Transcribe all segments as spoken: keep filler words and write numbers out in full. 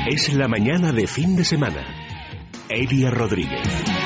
Es la mañana de fin de semana. Elia Rodríguez.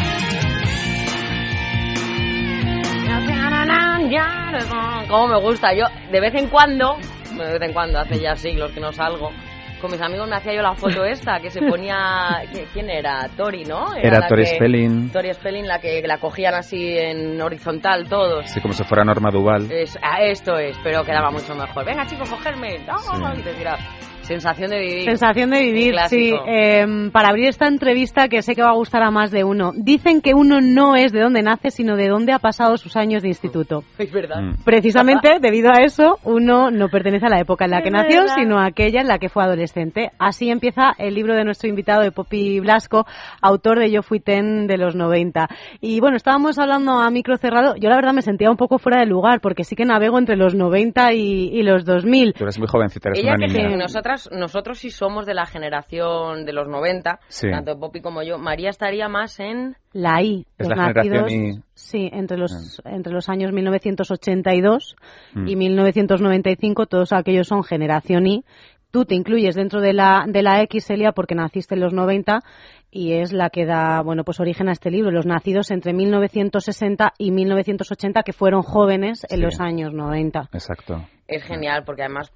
Cómo me gusta. Yo, de vez en cuando, de vez en cuando, hace ya siglos que no salgo, con mis amigos me hacía yo la foto esta, que se ponía... ¿Quién era? Tori, ¿no? Era, era Tori Spelling. Tori Spelling, la que la cogían así en horizontal todos. Sí, como si fuera Norma Duval. Es, ah, esto es, pero quedaba mucho mejor. Venga, chicos, cogerme. No, sí. Y te tiraba. Sensación de vivir. Sensación de vivir, sí. Eh, para abrir esta entrevista, que sé que va a gustar a más de uno. Dicen que uno no es de dónde nace, sino de dónde ha pasado sus años de instituto. Es verdad. Mm. Precisamente, debido a eso, uno no pertenece a la época en la que es nació, verdad. sino a aquella en la que fue adolescente. Así empieza el libro de nuestro invitado, de Poppy Blasco, autor de Yo fui ten de los noventa. Y bueno, estábamos hablando a micro cerrado. Yo la verdad me sentía un poco fuera de lugar, porque sí que navego entre los noventa y, y los dos mil. Tú eres muy jovencita, eres Ella una que niña. Que nosotras, nosotros sí somos de la generación de los noventa, sí. Tanto Poppy como yo. María estaría más en... La I. Es los la nacidos, generación I. Sí, entre los, mm. entre los años mil novecientos ochenta y dos mm. y mil novecientos noventa y cinco, todos aquellos son generación I. Tú te incluyes dentro de la, de la X, Elia, porque naciste en los noventa y es la que da, bueno, pues origen a este libro. Los nacidos entre mil novecientos sesenta y mil novecientos ochenta, que fueron jóvenes en sí. los años noventa. Exacto. Es genial porque además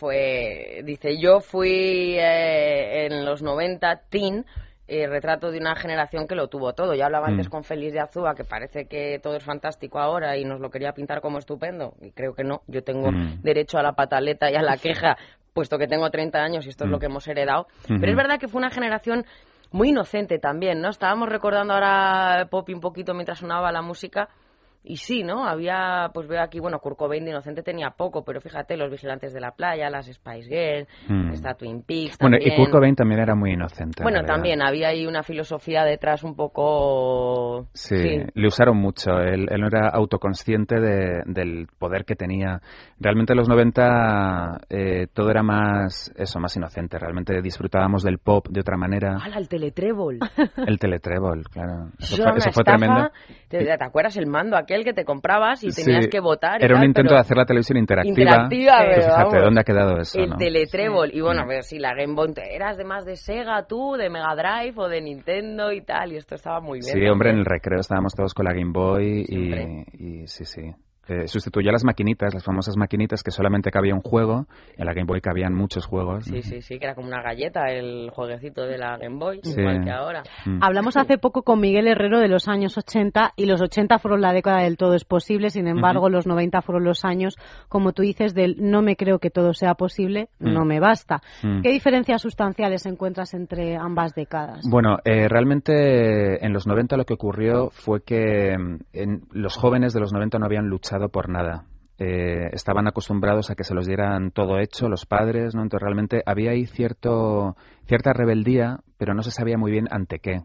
fue, dice, yo fui eh, en los noventa teen, eh, retrato de una generación que lo tuvo todo. Ya hablaba mm. antes con Félix de Azúa, que parece que todo es fantástico ahora y nos lo quería pintar como estupendo. Y creo que no, yo tengo mm. derecho a la pataleta y a la queja, puesto que tengo treinta años y esto mm. es lo que hemos heredado. Mm-hmm. Pero es verdad que fue una generación muy inocente también, ¿no? Estábamos recordando ahora Poppy un poquito mientras sonaba la música. Y sí, ¿no? Había, pues veo aquí, bueno, Kurt Cobain de inocente tenía poco, pero fíjate, Los Vigilantes de la Playa, las Spice Girls, mm. está Twin Peaks Bueno, también. y Kurt Cobain también era muy inocente. Bueno, también había ahí una filosofía detrás un poco... Sí, sí. Le usaron mucho, él, él no era autoconsciente de, del poder que tenía. Realmente en los noventa eh, todo era más, eso, más inocente, realmente disfrutábamos del pop de otra manera. ¡Hala, el teletrébol! El teletrébol, claro. Eso, eso fue, eso fue tremendo. ¿Te, ¿Te acuerdas el mando aquel que te comprabas y tenías sí, que votar? Y era tal, un intento de hacer la televisión interactiva. Interactiva, pero pues fíjate, vamos, ¿dónde ha quedado eso? El ¿no? teletrébol. Sí. Y bueno, pero si la Game Boy, ¿eras de más de Sega tú, de Mega Drive o de Nintendo y tal? Y esto estaba muy bien. Sí, también. Hombre, en el recreo estábamos todos con la Game Boy y, y sí, sí. Eh, sustituyó las maquinitas, las famosas maquinitas que solamente cabía un juego. En la Game Boy cabían muchos juegos. Sí, sí, sí, que era como una galleta el jueguecito de la Game Boy, sí. igual que ahora. Mm. Hablamos hace poco con Miguel Herrero de los años ochenta y los ochenta fueron la década del todo es posible, sin embargo, uh-huh. los noventa fueron los años, como tú dices, del no me creo que todo sea posible, mm. no me basta. Mm. ¿Qué diferencias sustanciales encuentras entre ambas décadas? Bueno, eh, realmente en los noventa lo que ocurrió fue que en, los jóvenes de los noventa no habían luchado por nada. Eh, estaban acostumbrados a que se los dieran todo hecho los padres, ¿no? Entonces realmente había ahí cierto cierta rebeldía, pero no se sabía muy bien ante qué.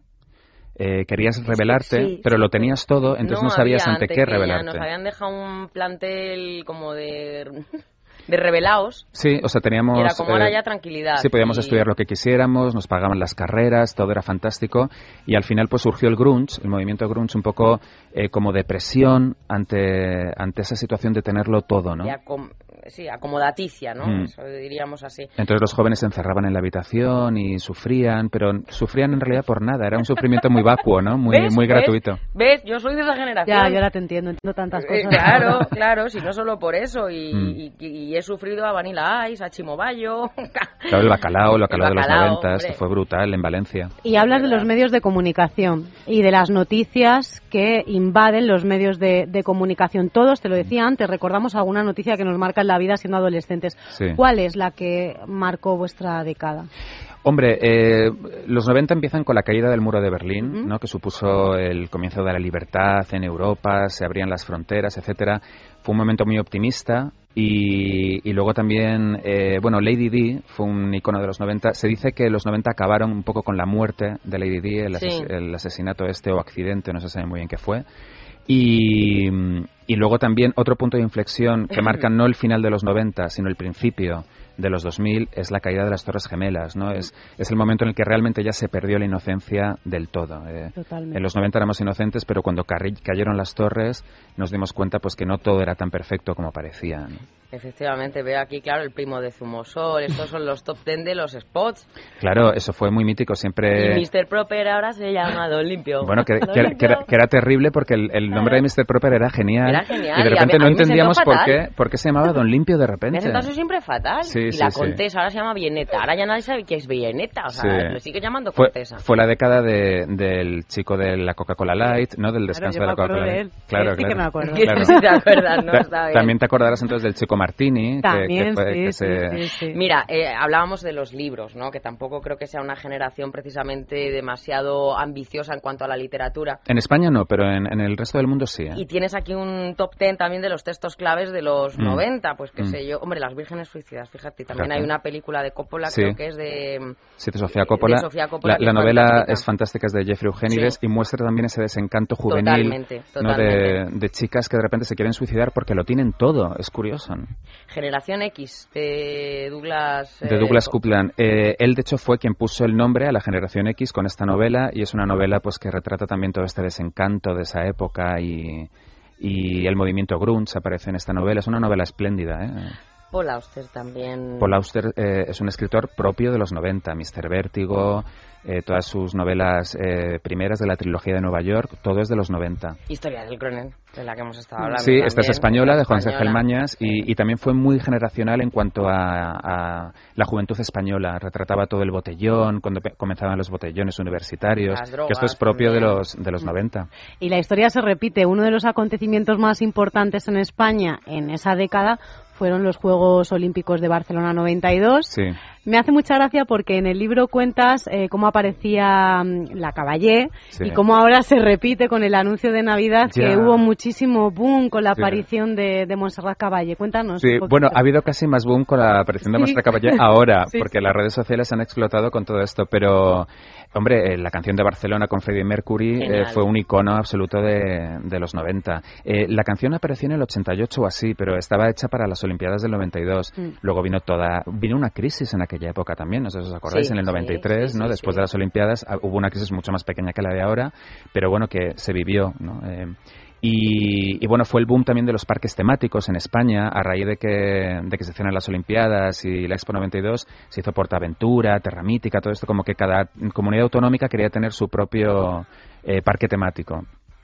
Eh, querías rebelarte, sí, pero sí, lo tenías todo, entonces no, no sabías ante, ante qué rebelarte. Nos habían dejado un plantel como de... de rebelaos. Sí, o sea, teníamos... Y era como ahora eh, ya tranquilidad. Sí, podíamos y... estudiar lo que quisiéramos, nos pagaban las carreras, todo era fantástico. Y al final pues surgió el grunge, el movimiento grunge un poco eh, como depresión ante, ante esa situación de tenerlo todo, ¿no? Y acom... Sí, acomodaticia, ¿no? Mm. Eso diríamos así. Entonces los jóvenes se encerraban en la habitación y sufrían, pero sufrían en realidad por nada. Era un sufrimiento muy vacuo, ¿no? Muy, ¿Ves? muy ¿Ves? gratuito. ¿Ves? Yo soy de esa generación. Ya, yo ahora te entiendo, entiendo tantas cosas. Eh, claro, claro, si no solo por eso. Y, mm. y, y he sufrido a Vanilla Ice, a Chimobayo. Claro, el bacalao, el bacalao, el bacalao de los noventa, esto fue brutal en Valencia. Y hablas de los medios de comunicación y de las noticias que invaden los medios de, de comunicación. Todos, te lo decía antes, recordamos alguna noticia que nos marca en la vida siendo adolescentes. Sí. ¿Cuál es la que marcó vuestra década? Hombre, eh, los noventa empiezan con la caída del muro de Berlín, uh-huh. ¿no? Que supuso el comienzo de la libertad en Europa, se abrían las fronteras, etcétera. Fue un momento muy optimista y, y luego también, eh, bueno, Lady Di fue un icono de los noventa. Se dice que los noventa acabaron un poco con la muerte de Lady Di, el, ases- sí. el asesinato este o accidente, no se sabe muy bien qué fue. Y, y luego también otro punto de inflexión que marca no el final de los noventa, sino el principio de los dos mil, es la caída de las Torres Gemelas, ¿no? Es, es el momento en el que realmente ya se perdió la inocencia del todo. Eh, en los noventa éramos inocentes, pero cuando ca- cayeron las torres nos dimos cuenta pues que no todo era tan perfecto como parecía, ¿no? Efectivamente, veo aquí, claro, el primo de Zumosol, estos son los top ten de los spots. Claro, eso fue muy mítico, siempre... Y mister Proper ahora se llama Don Limpio. Bueno, que, Don que, Limpio. que, era, que era terrible porque el, el nombre de mister Proper era genial. Era genial. Y de y repente a mí, no a mí me entendíamos sentó por fatal. qué, por qué se llamaba Don Limpio de repente. Me ha sentado eso siempre fatal. Sí, y sí, la sí. Contesa ahora se llama Bieneta. Ahora ya nadie sabe qué es Bieneta. O sea, Sí. le sigue llamando Fue, Contesa. fue la década de, del chico de la Coca-Cola Light, ¿no? Del Claro, descanso yo de me la acuerdo Coca-Cola de Light. él. Claro, Sí, sí claro. que me acuerdo. Claro. Si te acuerdas, ¿no? Ta- Está bien. También te acordarás entonces del chico Martini. que- También, que, fue, sí, que sí, se... sí, sí. Mira, eh, hablábamos de los libros, ¿no? Que tampoco creo que sea una generación precisamente demasiado ambiciosa en cuanto a la literatura. En España no, pero en, en el resto del mundo sí. ¿eh? Y tienes aquí un top ten también de los textos claves de los Mm. noventa, pues qué Mm. sé yo. Hombre, Las Vírgenes Suicidas, fíjate. También Fíjate. hay una película de Coppola, Sí. creo que es de... Sí, de Sofía Coppola. de Sofía Coppola, la que la es novela fantástica. es fantástica, es de Jeffrey Eugenides Sí. y muestra también ese desencanto juvenil, Totalmente, ¿no? de, totalmente. de chicas que de repente se quieren suicidar porque lo tienen todo. Es curioso, ¿no? Generación X, de Douglas... De eh, Douglas Coupland. Eh, él, de hecho, fue quien puso el nombre a la Generación X con esta novela y es una novela pues que retrata también todo este desencanto de esa época y, y el movimiento grunge aparece en esta novela. Es una novela espléndida, ¿eh? Paul Auster también... Paul Auster eh, es un escritor propio de los noventa. mister Vértigo, eh, todas sus novelas eh, primeras de la trilogía de Nueva York, todo es de los noventa. Historia del Cronen, de la que hemos estado hablando. Sí, esta es también, española, de Juan española. Ángel Mañas, y, y también fue muy generacional en cuanto a, a la juventud española. Retrataba todo el botellón, cuando pe- comenzaban los botellones universitarios, Las que drogas esto es propio de también. los, de los noventa. Y la historia se repite. Uno de los acontecimientos más importantes en España en esa década fueron los Juegos Olímpicos de Barcelona noventa y dos. Sí. Me hace mucha gracia porque en el libro cuentas eh, cómo aparecía mm, la Caballé Sí. y cómo ahora se repite con el anuncio de Navidad Ya. que hubo muchísimo boom con la Sí. aparición de, de Montserrat Caballé. Cuéntanos. Sí, un poquito. bueno, ha habido casi más boom con la aparición de Sí. Montserrat Caballé ahora, Sí, porque sí. las redes sociales han explotado con todo esto, pero, hombre, eh, la canción de Barcelona con Freddie Mercury eh, Genial. fue un icono absoluto de, de los noventa. Eh, la canción apareció en el ochenta y ocho o así, pero estaba hecha para las Olimpiadas del noventa y dos. Mm. Luego vino toda, vino una crisis en aquella época también, no sé si os acordáis, Sí, en el sí, noventa y tres, sí, ¿no? sí, Después sí. de las Olimpiadas ah, hubo una crisis mucho más pequeña que la de ahora, pero bueno, que se vivió, ¿no? Eh, Y, y bueno, fue el boom también de los parques temáticos en España a raíz de que, de que se hicieron las Olimpiadas y la Expo noventa y dos. Se hizo Portaventura, Terra Mítica, todo esto, como que cada comunidad autonómica quería tener su propio eh, parque temático.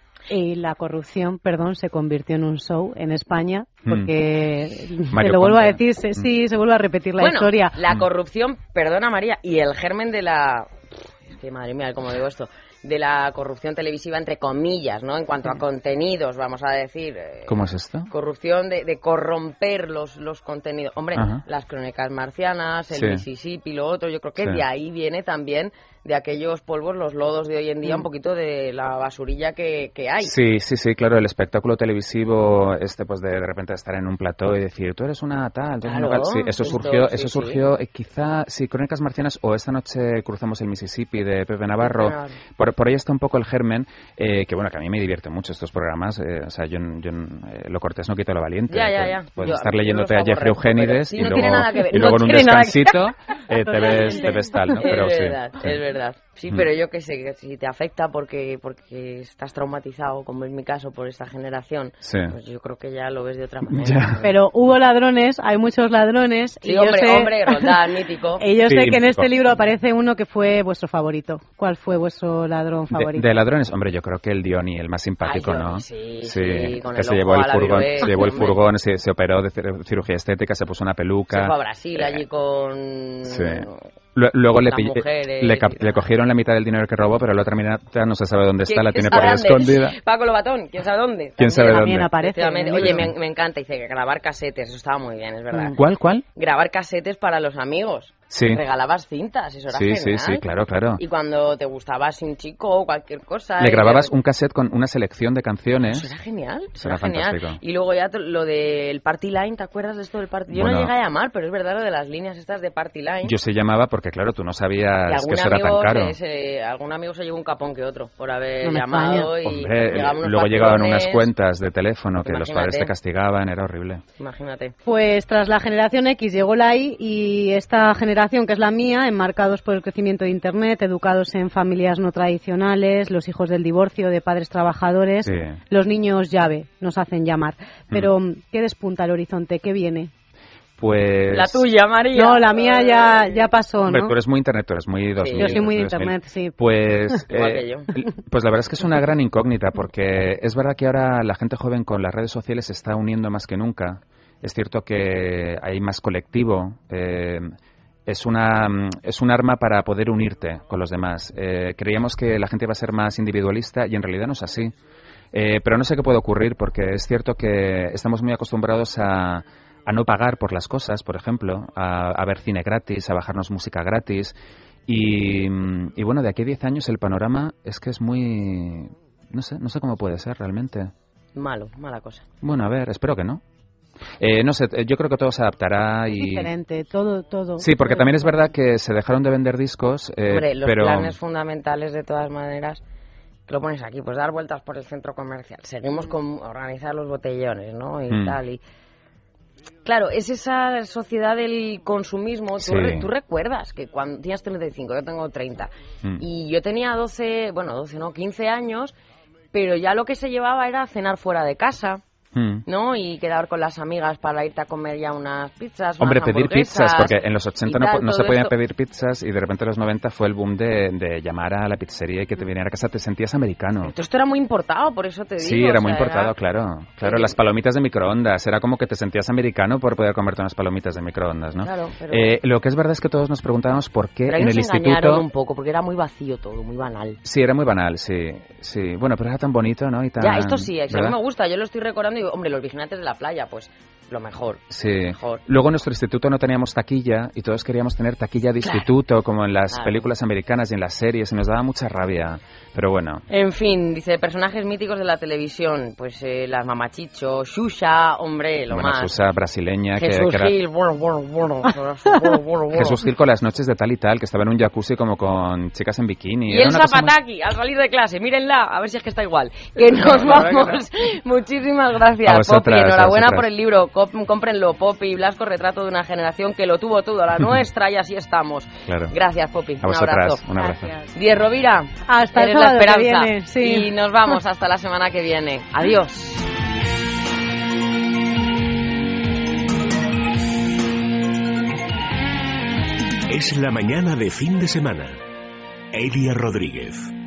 Y la corrupción, perdón, se convirtió en un show en España Mm. porque, Mario te lo vuelvo a Conde. decir, se- sí, se vuelve a repetir la bueno, historia. la Mm. corrupción, perdona María, y el germen de la... Es que madre mía, ¿cómo digo esto? De la corrupción televisiva, entre comillas, ¿no? En cuanto a contenidos, vamos a decir. eh, ¿Cómo es esto? Corrupción de, de corromper los, los contenidos. Hombre, Ajá. las crónicas marcianas, el Sí. Mississippi, lo otro, yo creo que Sí. de ahí viene también de aquellos polvos, los lodos de hoy en día, Mm. un poquito de la basurilla que, que hay. Sí, sí, sí, claro, el espectáculo televisivo, este, pues de, de repente estar en un plató y decir, tú eres una tal, tú eres una Claro, tal. Sí, eso esto, surgió, sí, eso sí. surgió, eh, quizá, sí, Crónicas Marcianas o Esta noche cruzamos el Mississippi de Pepe Navarro. Pepe Navarro. Por, por ahí está un poco el germen, eh, que bueno, que a mí me divierte mucho estos programas, eh, o sea, yo, yo eh, lo cortés no quito lo valiente. Ya, ya, Pues- ya. Puedes Yo- estar yo leyéndote los a Jeffrey aborrezco, pero Eugenides sí, y no luego, tiene nada que ver, y no luego en un tiene nada que descansito eh, te, ves, te ves tal, ¿no? Pero es sí. verdad, sí. es verdad. Sí, Mm. pero yo que sé, que si te afecta porque porque estás traumatizado, como es mi caso, por esta generación, Sí. pues yo creo que ya lo ves de otra manera. Ya. Pero hubo ladrones, hay muchos ladrones. Sí, y hombre, yo sé, hombre, Roldán, mítico. y yo Sí, sé que en este mítico. libro aparece uno que fue vuestro favorito. ¿Cuál fue vuestro ladrón De, favorito? de ladrones, hombre, yo creo que el Dioni, el más simpático, Ay, ¿no? Dioni, sí, sí, con que el se ojo llevó el a la furgón, Virués, se llevó el hombre. furgón, se, se operó de cir- cirugía estética, se puso una peluca. Se fue a Brasil allí con... Sí. Lu- Luego le, las pill- mujeres le, cap- y tal. le cogieron la mitad del dinero que robó, pero la otra mitad no se sabe dónde está, la ¿Quién tiene por ahí sabe dónde? escondida. Paco Lobatón, ¿quién sabe dónde? ¿Quién sabe También. También dónde? aparece. en el Efectivamente. Oye, libro. me, me encanta, dice que grabar casetes, eso estaba muy bien, es verdad. Mm. ¿Cuál, cuál? Grabar casetes para los amigos. Sí. Regalabas cintas, eso era Sí, genial. sí, sí, claro, claro. Y cuando te gustaba así un chico o cualquier cosa... Le y- grababas un cassette con una selección de canciones. Eso era genial, eso Era era genial. fantástico. Y luego ya to- lo del Party Line, ¿te acuerdas de esto del Party? Yo Bueno. no llegué a llamar, pero es verdad lo de las líneas estas de Party Line. Yo se llamaba porque, claro, tú no Y sabías que algún eso era tan amigo, caro. se, se- algún amigo se llevó un capón que otro por haber No me llamado y Hombre, llegaban unos luego llegaban unas patrones. cuentas de teléfono que los Imagínate. padres te castigaban, era horrible. Imagínate. Pues tras la generación X llegó la Y y esta generación, que es la mía, enmarcados por el crecimiento de Internet, educados en familias no tradicionales, los hijos del divorcio, de padres trabajadores, Sí. los niños llave, nos hacen llamar. Pero, ¿qué despunta el horizonte? ¿Qué viene? Pues... La tuya, María. No, la mía ya, ya pasó, ¿no? Hombre, tú eres muy internet, tú eres muy dos mil. Sí, yo soy muy de dos mil. internet, sí. Pues, Igual eh, que yo. pues la verdad es que es una gran incógnita, porque es verdad que ahora la gente joven con las redes sociales se está uniendo más que nunca. Es cierto que hay más colectivo. Eh, es una es un arma para poder unirte con los demás. Eh, creíamos que la gente iba a ser más individualista y en realidad no es así. Eh, pero no sé qué puede ocurrir, porque es cierto que estamos muy acostumbrados a, a no pagar por las cosas, por ejemplo, a, a ver cine gratis, a bajarnos música gratis. Y, y bueno, de aquí a diez años el panorama es que es muy... No sé, no sé cómo puede ser realmente. Malo, mala cosa. Bueno, a ver, espero que no. Eh, no sé, yo creo que todo se adaptará y... Es diferente, todo, todo. Sí, porque todo también es verdad que se dejaron de vender discos, eh, Hombre, los pero... planes fundamentales de todas maneras, que lo pones aquí, pues dar vueltas por el centro comercial. Seguimos con organizar los botellones, ¿no? Y Mm. tal, y... Claro, es esa sociedad del consumismo. Tú, Sí. re- tú recuerdas que cuando tienes treinta y cinco, yo tengo treinta, Mm. y yo tenía doce, bueno, doce no, quince años, pero ya lo que se llevaba era cenar fuera de casa, Mm. ¿no? Y quedar con las amigas para irte a comer ya unas pizzas, Hombre, unas pedir hamburguesas, pizzas, porque en los ochenta y no, tal, po- no se todo podían esto. pedir pizzas y de repente en los noventa fue el boom de, de llamar a la pizzería y que te viniera a casa, te sentías americano. Todo esto era muy importado, por eso te digo. Sí, era o muy sea, importado, era- claro. Claro, Sí. las palomitas de microondas. Era como que te sentías americano por poder comerte unas palomitas de microondas, ¿no? Claro, pero- Eh, lo que es verdad es que todos nos preguntábamos por qué Pero ahí en nos el engañaron instituto... un poco, porque era muy vacío todo, muy banal. Sí, era muy banal, sí, sí. Bueno, pero era tan bonito, ¿no? Y tan, Ya, esto sí, a mí ¿verdad? me gusta, yo lo estoy recordando y digo, hombre, los vigilantes de la playa, pues lo mejor. Sí. Mejor. Luego en nuestro instituto no teníamos taquilla y todos queríamos tener taquilla de Claro. instituto, como en las Claro. películas americanas y en las series, y nos daba mucha rabia. Pero bueno. En fin, dice, personajes míticos de la televisión, pues eh, las mamachicho, Xuxa, hombre, lo Bueno, más. Susa brasileña, que, Jesús que era Gil, bueno, bueno, bueno, bueno, bueno, bueno. Jesús Gil con las noches de tal y tal, que estaba en un jacuzzi como con chicas en bikini. Y Era el una cosa muy- Zapataki, al salir de clase, mírenla, a ver si es que está igual. Que nos La verdad que vamos. Muchísimas gracias, A vosotras, Poppy. Enhorabuena a vosotras. por el libro. Cop- cómprenlo, Poppy y Blasco, retrato de una generación que lo tuvo todo, la nuestra, y así estamos. Claro. Gracias, Poppy. A Un vosotras, abrazo. un abrazo. Gracias. Diez Rovira, Hasta el eres la sábado que esperanza. viene, sí. Y nos vamos hasta la semana que viene. Adiós. Es la mañana de fin de semana. Elia Rodríguez.